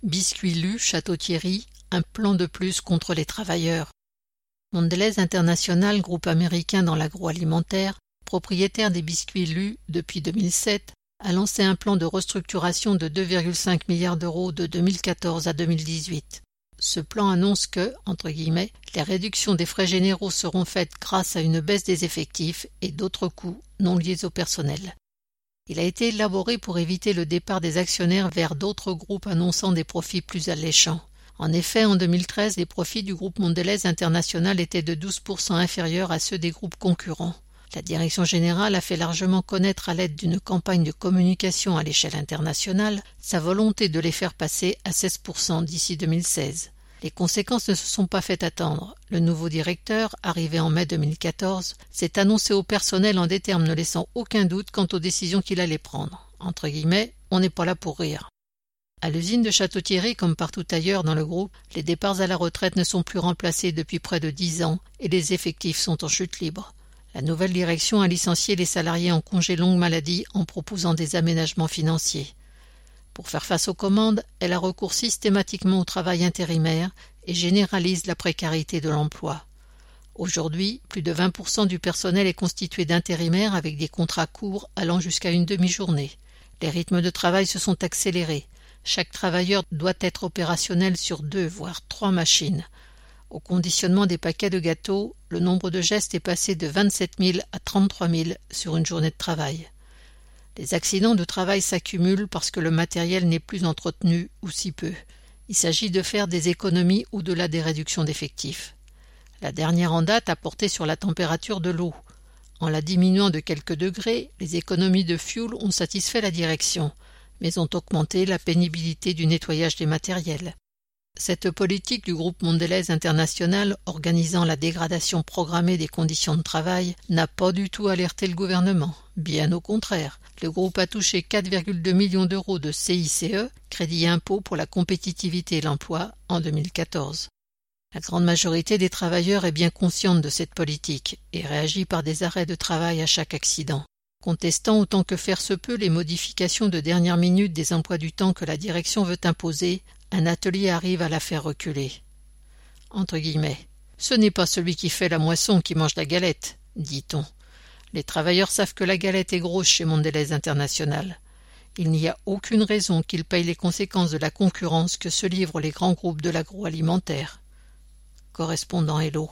Biscuits Lus, Château-Thierry, un plan de plus contre les travailleurs. Mondelez International, groupe américain dans l'agroalimentaire, propriétaire des biscuits Lus depuis 2007, a lancé un plan de restructuration de 2,5 milliards d'euros de 2014 à 2018. Ce plan annonce que, entre guillemets, les réductions des frais généraux seront faites grâce à une baisse des effectifs et d'autres coûts non liés au personnel. Il a été élaboré pour éviter le départ des actionnaires vers d'autres groupes annonçant des profits plus alléchants. En effet, en 2013, les profits du groupe Mondelez International étaient de 12% inférieurs à ceux des groupes concurrents. La direction générale a fait largement connaître à l'aide d'une campagne de communication à l'échelle internationale sa volonté de les faire passer à 16% d'ici 2016. Les conséquences ne se sont pas fait attendre. Le nouveau directeur, arrivé en mai 2014, s'est annoncé au personnel en des termes ne laissant aucun doute quant aux décisions qu'il allait prendre. Entre guillemets, on n'est pas là pour rire. À l'usine de Château-Thierry, comme partout ailleurs dans le groupe, les départs à la retraite ne sont plus remplacés depuis près de 10 ans et les effectifs sont en chute libre. La nouvelle direction a licencié les salariés en congé longue maladie en proposant des aménagements financiers. Pour faire face aux commandes, elle a recours systématiquement au travail intérimaire et généralise la précarité de l'emploi. Aujourd'hui, plus de 20% du personnel est constitué d'intérimaires avec des contrats courts allant jusqu'à une demi-journée. Les rythmes de travail se sont accélérés. Chaque travailleur doit être opérationnel sur 2 voire 3 machines. Au conditionnement des paquets de gâteaux, le nombre de gestes est passé de 27 000 à 33 000 sur une journée de travail. Les accidents de travail s'accumulent parce que le matériel n'est plus entretenu ou si peu. Il s'agit de faire des économies au-delà des réductions d'effectifs. La dernière en date a porté sur la température de l'eau. En la diminuant de quelques degrés, les économies de fuel ont satisfait la direction, mais ont augmenté la pénibilité du nettoyage des matériels. Cette politique du groupe Mondelez International organisant la dégradation programmée des conditions de travail n'a pas du tout alerté le gouvernement. Bien au contraire, le groupe a touché 4,2 millions d'euros de CICE, crédit impôt pour la compétitivité et l'emploi, en 2014. La grande majorité des travailleurs est bien consciente de cette politique et réagit par des arrêts de travail à chaque accident. Contestant autant que faire se peut les modifications de dernière minute des emplois du temps que la direction veut imposer, un atelier arrive à la faire reculer. Entre guillemets, ce n'est pas celui qui fait la moisson qui mange la galette, dit-on. Les travailleurs savent que la galette est grosse chez Mondelez International. Il n'y a aucune raison qu'ils payent les conséquences de la concurrence que se livrent les grands groupes de l'agroalimentaire. Correspondant Hello.